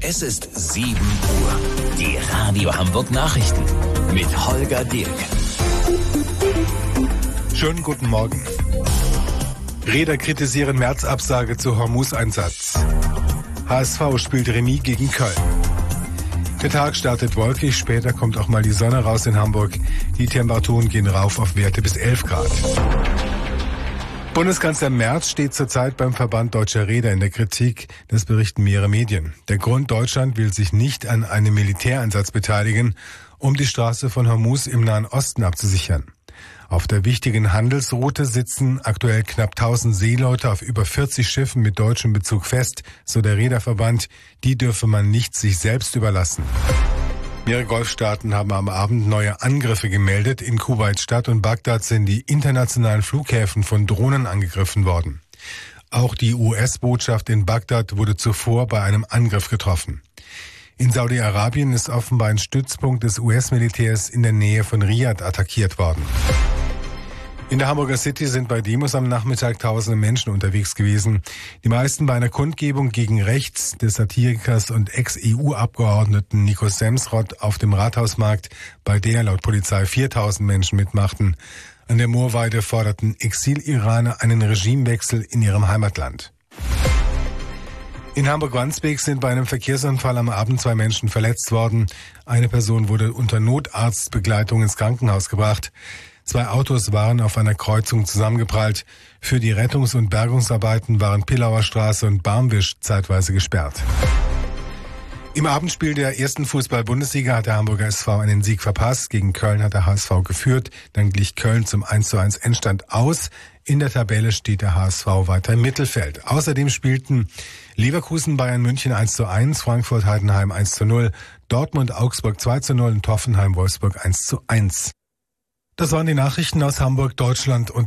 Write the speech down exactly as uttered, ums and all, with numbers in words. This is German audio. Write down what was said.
Es ist sieben Uhr. Die Radio Hamburg Nachrichten mit Holger Dirk. Schönen guten Morgen. Räder kritisieren März-Absage zu Hormuz-Einsatz. H S V spielt Remis gegen Köln. Der Tag startet wolkig, später kommt auch mal die Sonne raus in Hamburg. Die Temperaturen gehen rauf auf Werte bis elf Grad. Bundeskanzler Merz steht zurzeit beim Verband Deutscher Reeder in der Kritik. Das berichten mehrere Medien. Der Grund: Deutschland will sich nicht an einem Militäreinsatz beteiligen, um die Straße von Hormuz im Nahen Osten abzusichern. Auf der wichtigen Handelsroute sitzen aktuell knapp tausend Seeleute auf über vierzig Schiffen mit deutschem Bezug fest, so der Reederverband. Die dürfe man nicht sich selbst überlassen. Mehrere Golfstaaten haben am Abend neue Angriffe gemeldet. In Kuwait-Stadt und Bagdad sind die internationalen Flughäfen von Drohnen angegriffen worden. Auch die U S-Botschaft in Bagdad wurde zuvor bei einem Angriff getroffen. In Saudi-Arabien ist offenbar ein Stützpunkt des U S-Militärs in der Nähe von Riad attackiert worden. In der Hamburger City sind bei Demos am Nachmittag tausende Menschen unterwegs gewesen. Die meisten bei einer Kundgebung gegen rechts des Satirikers und Ex-E U-Abgeordneten Nico Semsrott auf dem Rathausmarkt, bei der laut Polizei viertausend Menschen mitmachten. An der Moorweide forderten Exil-Iraner einen Regimewechsel in ihrem Heimatland. In Hamburg-Wandsbek sind bei einem Verkehrsunfall am Abend zwei Menschen verletzt worden. Eine Person wurde unter Notarztbegleitung ins Krankenhaus gebracht. Zwei Autos waren auf einer Kreuzung zusammengeprallt. Für die Rettungs- und Bergungsarbeiten waren Pillauer Straße und Barmwisch zeitweise gesperrt. Im Abendspiel der ersten Fußball-Bundesliga hat der Hamburger S V einen Sieg verpasst. Gegen Köln hat der H S V geführt. Dann glich Köln zum eins zu eins Endstand aus. In der Tabelle steht der H S V weiter im Mittelfeld. Außerdem spielten Leverkusen Bayern München eins zu eins, Frankfurt Heidenheim eins zu null, Dortmund Augsburg zwei zu null und Hoffenheim Wolfsburg eins zu eins. Das waren die Nachrichten aus Hamburg, Deutschland und